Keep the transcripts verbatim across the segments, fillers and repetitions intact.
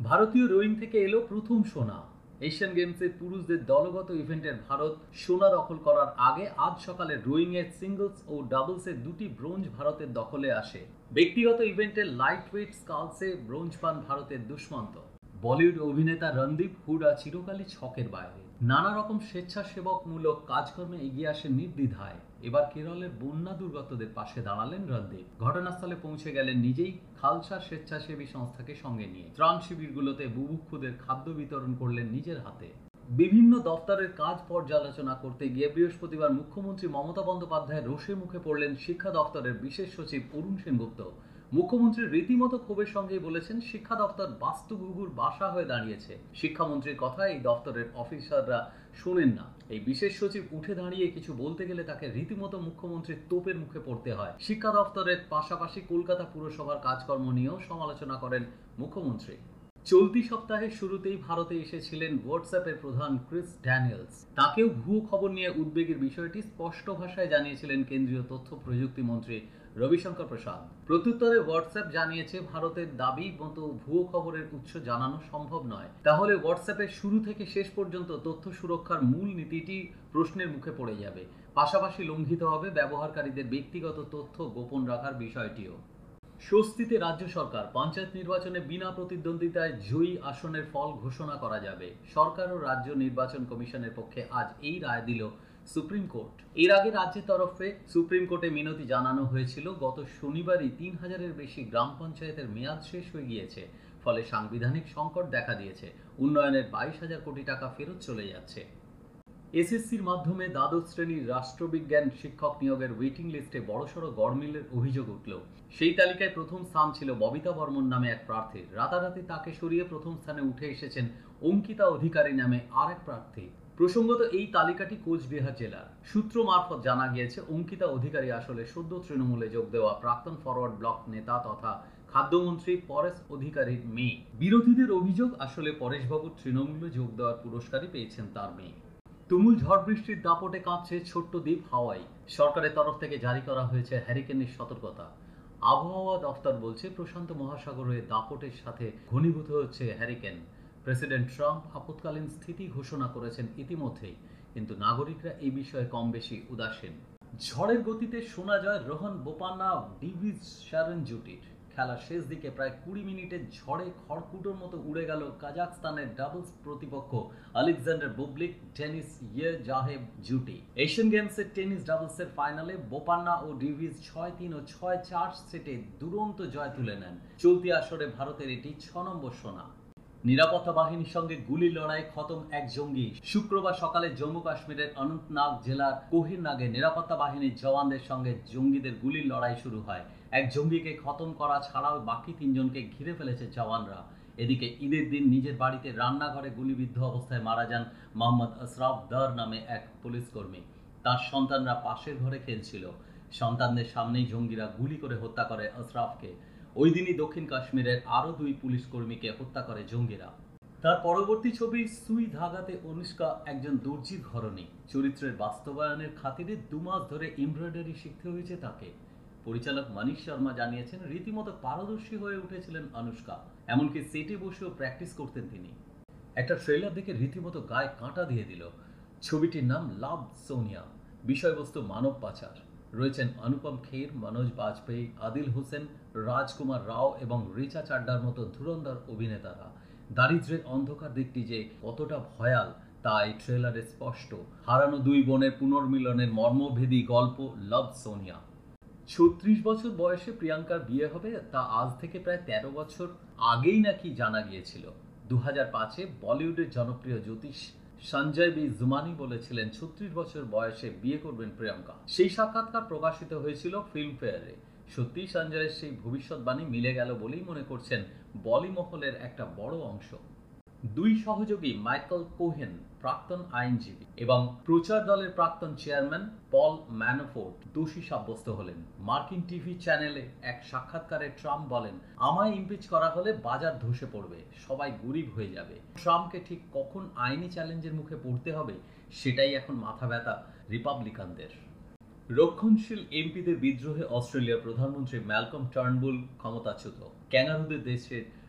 ভারতীয় রোয়িং থেকে এলো প্রথম সোনা। এশিয়ান গেমসের পুরুষদের দলগত ইভেন্টের ভারত সোনা দখল করার আগে আজ সকালে রোয়িং এর সিঙ্গলস ও ডাবলসের দুটি ব্রোঞ্জ ভারতের দখলে আসে। ব্যক্তিগত ইভেন্টের লাইট ওয়েট স্কালসে ব্রোঞ্জ পান ভারতের দুষ্মন্ত। বলিউড অভিনেতা রণদীপ হুডা চিরকালই ছকের বাইরে, নানা রকম স্বেচ্ছাসেবকমূলক কাজকর্মে এগিয়ে আসেন নির্দ্বিধায়। এবার কেরলের বন্যা দুর্গতদের পাশে দাঁড়ালেন রণদীপ। ঘটনাস্থলে পৌঁছে গেলেন নিজেই, খালসা স্বেচ্ছাসেবী সংস্থাকে সঙ্গে নিয়ে। ত্রাণ শিবিরগুলোতে বুভুক্ষুদের খাদ্য বিতরণ করলেন নিজের হাতে। বিভিন্ন দপ্তরের কাজ পর্যালোচনা করতে গিয়ে বৃহস্পতিবার মুখ্যমন্ত্রী মমতা বন্দ্যোপাধ্যায় রোষে মুখে পড়লেন শিক্ষা দপ্তরের বিশেষ সচিব অরুণ সেনগুপ্ত। মুখ্যমন্ত্রী রীতিমতো ক্ষোভের সঙ্গেই বলেছেন, শিক্ষা দপ্তর বাস্তুঘুঘুর বাসা হয়ে দাঁড়িয়েছে। শিক্ষামন্ত্রীর কথা এই দপ্তরের অফিসাররা শোনেন না। এই বিশেষ সচিব উঠে দাঁড়িয়ে কিছু বলতে গেলে তাকে রীতিমতো মুখ্যমন্ত্রীর তোপের মুখে পড়তে হয়। শিক্ষা দপ্তরের পাশাপাশি কলকাতা পুরসভার কাজকর্ম নিয়েও সমালোচনা করেন মুখ্যমন্ত্রী। চলতি সপ্তাহের শুরুতেই ভারতে এসেছিলেন হোয়াটসঅ্যাপের প্রধান ক্রিস ড্যানিয়েলস। তাকেও ভুয়ো খবর নিয়ে উদ্বেগের বিষয়টি স্পষ্ট ভাষায় জানিয়েছিলেন কেন্দ্রীয় তথ্য প্রযুক্তি মন্ত্রী রবিশঙ্কর প্রসাদ। প্রত্যুত্তরে হোয়াটসঅ্যাপ জানিয়েছে, ভারতের দাবি মতো ভুয়ো খবরের উৎস জানানো সম্ভব নয়। তাহলে হোয়াটসঅ্যাপের শুরু থেকে শেষ পর্যন্ত তথ্য সুরক্ষার মূল নীতিটি প্রশ্নের মুখে পড়ে যাবে। পাশাপাশি লঙ্ঘিত হবে ব্যবহারকারীদের ব্যক্তিগত তথ্য গোপন রাখার বিষয়টিও। স্বস্তিতে রাজ্য সরকার, পঞ্চায়েত নির্বাচনে বিনা প্রতিদ্বন্দ্বিতায় জয়ী আসনের ফল ঘোষণা করা যাবে। সরকার ও রাজ্য নির্বাচন কমিশনের পক্ষে আজ এই রায় দিল সুপ্রিম কোর্ট। এর আগে রাজ্যের তরফে সুপ্রিম কোর্টে মিনতি জানানো হয়েছিল। গত শনিবারই তিন হাজারের বেশি গ্রাম পঞ্চায়েতের মেয়াদ শেষ হয়ে গিয়েছে। ফলে সাংবিধানিক সংকট দেখা দিয়েছে। উন্নয়নের বাইশ হাজার কোটি টাকা ফেরত চলে যাচ্ছে। এসএসসির মাধ্যমে দ্বাদশ শ্রেণীর রাষ্ট্রবিজ্ঞান শিক্ষক নিয়োগের ওয়েটিং লিস্টে বড়সড় গড়মিলের অভিযোগ উঠল। সেই তালিকায় প্রথম স্থান ছিল ববিতা বর্মন নামে এক প্রার্থীর। রাতারাতি তাকে সরিয়ে প্রথম স্থানে উঠে এসেছেন অঙ্কিতা অধিকারী নামে আর এক প্রার্থী। প্রসঙ্গত, এই তালিকাটি কোচবিহার জেলার। সূত্র মারফত জানা গিয়েছে, অঙ্কিতা অধিকারী আসলে সদ্য তৃণমূলে যোগ দেওয়া প্রাক্তন ফরওয়ার্ড ব্লক নেতা তথা খাদ্যমন্ত্রী পরেশ অধিকারীর মেয়ে। বিরোধীদের অভিযোগ, আসলে পরেশবাবুর তৃণমূলে যোগ দেওয়ার পুরস্কারই পেয়েছেন তার মেয়ে। তুমুল ঝড় বৃষ্টির দাপটে কাঁপছে ছোট্ট দ্বীপ হাওয়াই। সরকারের তরফ থেকে জারি করা হয়েছে হ্যারিকেনের সতর্কতা। আবহাওয়া দফতর বলছে, প্রশান্ত মহাসাগরের দাপটের সাথে ঘনীভূত হচ্ছে হ্যারিকেন। প্রেসিডেন্ট ট্রাম্প আপৎকালীন স্থিতি ঘোষণা করেছেন ইতিমধ্যেই, কিন্তু নাগরিকরা এই বিষয়ে কম বেশি উদাসীন। ঝড়ের গতিতে শোনা যায় রোহন বোপান্না ডিভিজ শারন জুটির। খেলার শেষ দিকে প্রায় কুড়ি মিনিটের ঝড়ে খড়কুটোর মতো উড়ে গেল কাজাখস্তানের ডাবলস প্রতিপক্ষ আলেকজান্ডার বুবলিক ডেনিস ইয়েজাহেভ জুটি। এশিয়ান গেমসের টেনিস ডাবলসের ফাইনালে বোপান্না ও ডিভিজ ছয় তিন ও ছয় চার সেটে দুরন্ত জয় তুলে নেন। চলতি আসরে ভারতের এটি ছ নম্বর সোনা। নিরাপত্তা বাহিনীর সঙ্গে গুলি লড়াই খতম এক জঙ্গি। শুক্রবার সকালে জম্মু কাশ্মীরের অনন্তনাগ জেলার কোহিরনাগে নিরাপত্তা বাহিনীর জওয়ানদের সঙ্গে জঙ্গিদের গুলির লড়াই শুরু হয়। এক জঙ্গিকে খতম করা ছাড়াও বাকি তিনজনকে ঘিরে ফেলেছে জওয়ানরা। এদিকে ঈদের দিন নিজের বাড়িতে রান্নাঘরে গুলিবিদ্ধ অবস্থায় মারা যান মোহাম্মদ আশরাফ দার নামে এক পুলিশ কর্মী। তার সন্তানরা পাশের ঘরে খেলছিল। সন্তানদের সামনেই জঙ্গিরা গুলি করে হত্যা করে আশরাফকে। ওই দিনই দক্ষিণ কাশ্মীরের আরও দুই পুলিশ কর্মীকে হত্যা করে জঙ্গিরা। তার পরবর্তী ছবি সুই ধাগাতে অনুষ্কা একজন দর্জির ঘরণী। চরিত্রের বাস্তবায়নের খাতিরে দু মাস ধরে এমব্রয়ডারি শিখতে হয়েছে তাকে। পরিচালক মনীষ শর্মা জানিয়েছেন, রীতিমতো পারদর্শী হয়ে উঠেছিলেন অনুষ্কা। এমনকি সেটে বসেও প্র্যাকটিস করতেন তিনি। একটা ট্রেলার দেখে রীতিমতো গায়ে কাঁটা দিয়ে দিল। ছবিটির নাম লাভ সোনিয়া। বিষয়বস্তু মানব পাচার। রয়েছেন অনুপম খের, মনোজ বাজপেয়ী, আদিল হোসেন, রাজকুমার রাও এবং রিচা চাড্ডার মতো ধুরন্ধর অভিনেতারা। দারিদ্র্যের অন্ধকার দিকটি যে কতটা ভয়াল তা এই ট্রেলারে স্পষ্ট। হারানো দুই বোনের পুনর্মিলনের মর্মভেদী গল্প লাভ সোনিয়া। ছত্রিশ বছর বয়সে প্রিয়াঙ্কার বিয়ে হবে, তা আজ থেকে প্রায় তেরো বছর আগেই নাকি জানা গিয়েছিল। দু হাজার পাঁচে বলিউডের জনপ্রিয় জ্যোতিষ সঞ্জয় বি জুমানি বলেছিলেন ছত্রিশ বছর বয়সে বিয়ে করবেন প্রিয়াঙ্কা। সেই সাক্ষাৎকার প্রকাশিত হয়েছিল ফিল্মফেয়ারে। সত্যি সঞ্জয়ের সেই ভবিষ্যৎবাণী মিলে গেল বলেই মনে করছেন বলি মহলের একটা বড় অংশ। দুই সহযোগী মাইকেল কোহেন, প্রাক্তন আইনজীবী, এবং প্রচার দলের প্রাক্তন চেয়ারম্যান পল ম্যানাফোর্ট দোষী সাব্যস্ত হলেন। মার্কিন টিভি চ্যানেলে এক সাক্ষাৎকারে ট্রাম্প বলেন, আমায় ইমপিচ করা হলে বাজার ধসে পড়বে, সবাই গরিব হয়ে যাবে। ট্রাম্পকে ঠিক কখন আইনি চ্যালেঞ্জের মুখে পড়তে হবে সেটাই এখন মাথা ব্যথা রিপাবলিকানদের। রক্ষণশীল এমপিদের বিদ্রোহে অস্ট্রেলিয়ার প্রধানমন্ত্রী ম্যালকম টার্নবুল ক্ষমতাচ্যুত। ক্যাঙ্গারুদের দেশের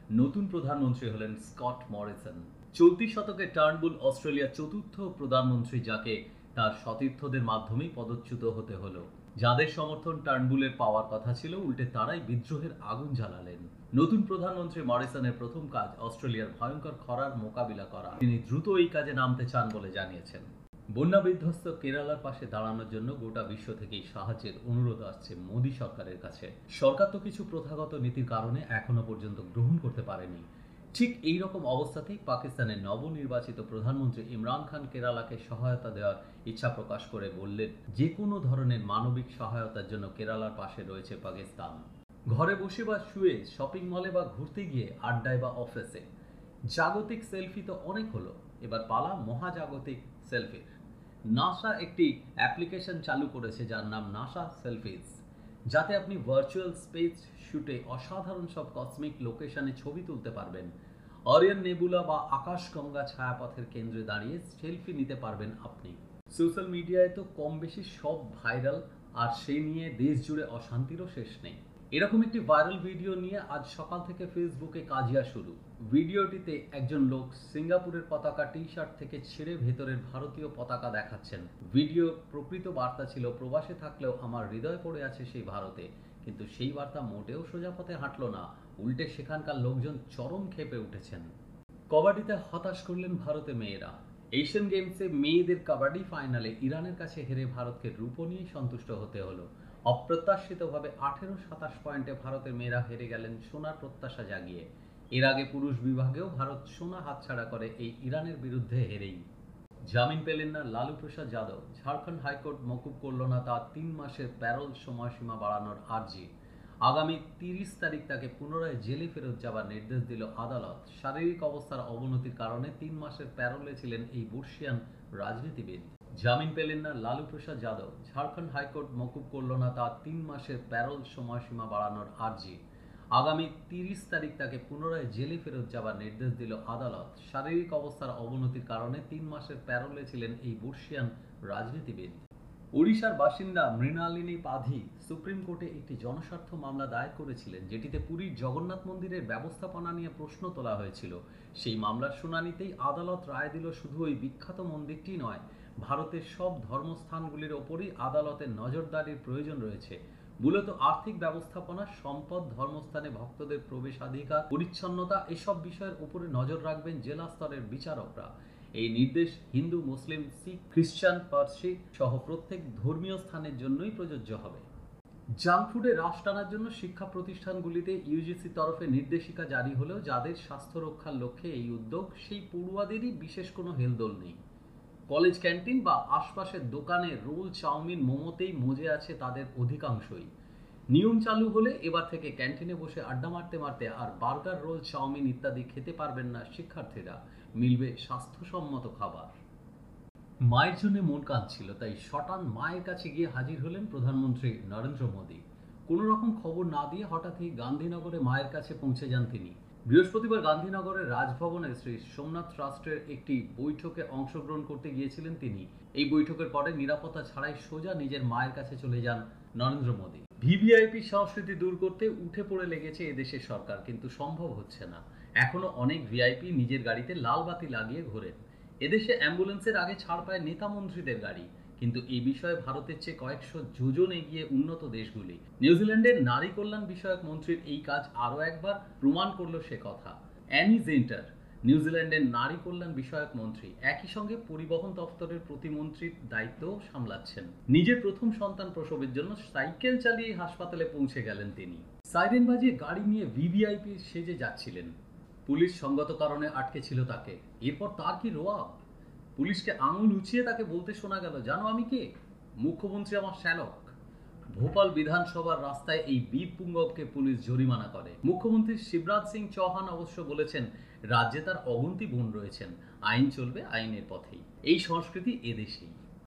নতুন প্রধানমন্ত্রী হলেন স্কট মরিসন। চলতি শতকে টার্নবুল অস্ট্রেলিয়ার চতুর্থ প্রধানমন্ত্রী, যাকে তার সতীর্থদের মাধ্যমেই পদচ্যুত হতে হলো। যাদের সমর্থন টার্নবুলের পাওয়ার কথা ছিল, উল্টে তারাই বিদ্রোহের আগুন জ্বালালেন। নতুন প্রধানমন্ত্রী মরিসনের প্রথম কাজ অস্ট্রেলিয়ার ভয়ঙ্কর খরার মোকাবিলা করা। তিনি দ্রুত এই কাজে নামতে চান বলে জানিয়েছেন। বন্যা বিধ্বস্ত কেরালার পাশে দাঁড়ানোর জন্য গোটা বিশ্ব থেকেই সাহায্যের অনুরোধ আসছে মোদী সরকারের কাছে। সরকার তো কিছু প্রথাগত নীতির কারণে এখনো পর্যন্ত গ্রহণ করতে পারেনি। ঠিক এই রকম অবস্থাতেই পাকিস্তানের নবনির্বাচিত প্রধানমন্ত্রী ইমরান খান কেরালাকে সহায়তা দেওয়ার ইচ্ছা প্রকাশ করে বললেন, যে কোনো ধরনের মানবিক সহায়তার জন্য কেরালার পাশে রয়েছে পাকিস্তান। ঘরে বসে বা শুয়ে, শপিং মলে বা ঘুরতে গিয়ে, আড্ডায় বা অফিসে, জাগতিক সেলফি তো অনেক হলো, এবার পালা মহাজাগতিক সেলফির। নাসা একটি অ্যাপ্লিকেশন চালু করেছে যার নাম নাসা সেলফিজ, যাতে আপনি ভার্চুয়াল স্পেস শুটে অসাধারণ সব কসমিক লোকেশনে ছবি তুলতে পারবেন। অরিয়ন নেবুলা বা আকাশগঙ্গা ছায়াপথের কেন্দ্রে দাঁড়িয়ে সেলফি নিতে পারবেন আপনি। সোশ্যাল মিডিয়ায় তো কম বেশি সব ভাইরাল, আর সেই নিয়ে দেশ জুড়ে অশান্তিরও শেষ নেই। এরকম একটি ভাইরাল ভিডিও নিয়ে আজ সকাল থেকে ফেসবুকে কাজিয়া শুরু। ভিডিওটিতে একজন লোক সিঙ্গাপুরের পতাকা টি শার্ট থেকে ছেড়ে ভেতরের ভারতীয় পতাকা দেখাচ্ছেন। ভিডিওর প্রকৃত বার্তা ছিল, প্রবাসে থাকলেও আমার হৃদয় পড়ে আছে সেই ভারতে। কিন্তু সেই বার্তা মোটেও সোজা পথে হাঁটল না, উল্টে সেখানকার লোকজন চরম ক্ষেপে উঠেছেন। কবাডিতে হতাশ করলেন ভারতের মেয়েরা। এশিয়ান গেমসে মেয়েদের কাবাডি ফাইনালে ইরানের কাছে হেরে ভারতকে রূপো নিয়ে সন্তুষ্ট হতে হলো। অপ্রত্যাশিতভাবে আঠেরো সাতাশ পয়েন্টে ভারতের মেয়েরা হেরে গেলেন সোনার প্রত্যাশা জাগিয়ে। এর আগে পুরুষ বিভাগেও ভারত সোনা হাতছাড়া করে এই ইরানের বিরুদ্ধে হেরেই। জামিন পেলেন না লালু প্রসাদ যাদব। ঝাড়খণ্ড হাইকোর্ট মকুব করল না তার তিন মাসের প্যারোল সময়সীমা বাড়ানোর আর্জি। আগামী তিরিশ তারিখ তাকে পুনরায় জেলে ফেরত যাবার নির্দেশ দিল আদালত। শারীরিক অবস্থার অবনতির কারণে তিন মাসের প্যারোলে ছিলেন এই বর্ষিয়ান রাজনীতিবিদ। জামিন পেলেন না লালু প্রসাদ যাদব। ঝাড়খণ্ড হাইকোর্ট মকুব করল না তার তিন মাসের প্যারোল সময়সীমা বাড়ানোর আর্জি। আগামী তিরিশ তারিখ তাকে পুনরায় জেলে ফেরত যাবার নির্দেশ দিল আদালত। শারীরিক অবস্থার অবনতির কারণে তিন মাসের প্যারোলে ছিলেন এই বর্ষিয়ান রাজনীতিবিদ। ওড়িশার বাসিন্দা মৃণালিনী পাধি সুপ্রিম কোর্টে একটি জনস্বার্থ মামলা দায়ের করেছিলেন, যেটিতে পুরীর জগন্নাথ মন্দিরের ব্যবস্থাপনা নিয়ে প্রশ্ন তোলা হয়েছিল। সেই মামলার শুনানিতেই আদালত রায় দিল, শুধু ওই বিখ্যাত মন্দিরটি নয়, ভারতের সব ধর্মস্থানগুলির ওপরই আদালতের নজরদারির প্রয়োজন রয়েছে। মূলত আর্থিক ব্যবস্থাপনা, সম্পদ, ধর্মস্থানে ভক্তদের প্রবেশাধিকার, পরিচ্ছন্নতা এসব বিষয়ের উপরে নজর রাখবেন জেলা স্তরের বিচারকরা। এই নির্দেশ হিন্দু, মুসলিম, শিখ, খ্রিস্টান, পার্সি সহ প্রত্যেক ধর্মীয় স্থানের জন্যই প্রযোজ্য হবে। জাঙ্ক ফুডে হ্রাস টানার জন্য শিক্ষা প্রতিষ্ঠানগুলিতে ইউজিসি তরফে নির্দেশিকা জারি হলেও যাদের স্বাস্থ্য রক্ষার লক্ষ্যে এই উদ্যোগ, সেই পড়ুয়াদেরই বিশেষ কোনো হেলদোল নেই। কলেজ ক্যান্টিন বা আশপাশের দোকানে রোল, চাউমিন, মোমোতেই মজে আছে তাদের অধিকাংশই। নিয়ম চালু হলে এবার থেকে ক্যান্টিনে বসে আড্ডা মারতে মারতে আর বার্গার, রোল, চাউমিন ইত্যাদি খেতে পারবেন না শিক্ষার্থীরা, মিলবে স্বাস্থ্যসম্মত খাবার। মায়ের জন্য মন কাঁদছিল, তাই শটান মায়ের কাছে গিয়ে হাজির হলেন প্রধানমন্ত্রী নরেন্দ্র মোদী। কোনো রকম খবর না দিয়ে হঠাৎই গান্ধীনগরে মায়ের কাছে পৌঁছে যান তিনি। বৃহস্পতিবার গান্ধীনগরের রাজভবনে শ্রী সোমনাথ ট্রাস্টের একটি বৈঠকে অংশগ্রহণ করতে গিয়েছিলেন তিনি। এই বৈঠকের পরে নিরাপত্তা ছাড়াই সোজা নিজের মায়ের কাছে চলে যান নরেন্দ্র মোদী। ভিভিআইপি সংস্কৃতি দূর করতে উঠে পড়ে লেগেছে এদেশের সরকার, কিন্তু সম্ভব হচ্ছে না। এখনো অনেক ভিআইপি নিজের গাড়িতে লাল বাতি লাগিয়ে ঘোরেন। এদেশে অ্যাম্বুলেন্সের আগে ছাড় পায় নেতা মন্ত্রীদের গাড়ি, কিন্তু এই বিষয়ে ভারতের চেয়ে কয়েকশো যোজন এগিয়ে উন্নত দেশগুলি। নিউজিল্যান্ডের নারী কল্যাণ বিষয়ক মন্ত্রীর এই কাজ আরও একবার প্রমাণ করল সে কথা। অ্যানি জেন্টার, নিউজিল্যান্ডের নারী কল্যাণ বিষয়ক মন্ত্রী, একই সঙ্গে পরিবহন দপ্তরের প্রতিমন্ত্রীর দায়িত্বও সামলাচ্ছেন। নিজের প্রথম সন্তান প্রসবের জন্য সাইকেল চালিয়ে হাসপাতালে পৌঁছে গেলেন তিনি। সাইরেন বাজিয়ে গাড়ি নিয়ে ভিভিআইপি সেজে যাচ্ছিলেন। পুলিশ সঙ্গত কারণে আটকে ছিল তাকে। এরপর তার কি রোয়াব! পুলিশকে আঙুল উঁচিয়ে তাকে বলতে শোনা গেল, জানো আমি কে? মুখ্যমন্ত্রী আমার শ্যালক। ভোপাল বিধানসভার রাস্তায় এই বীর পুঙ্গবকে পুলিশ জরিমানা করে। মুখ্যমন্ত্রী শিবরাজ সিং চৌহান অবশ্য বলেছেন, রাজ্যে তার অগুন্তি বোন রয়েছেন, আইন চলবে আইনের পথেই। এই সংস্কৃতি এদেশেই।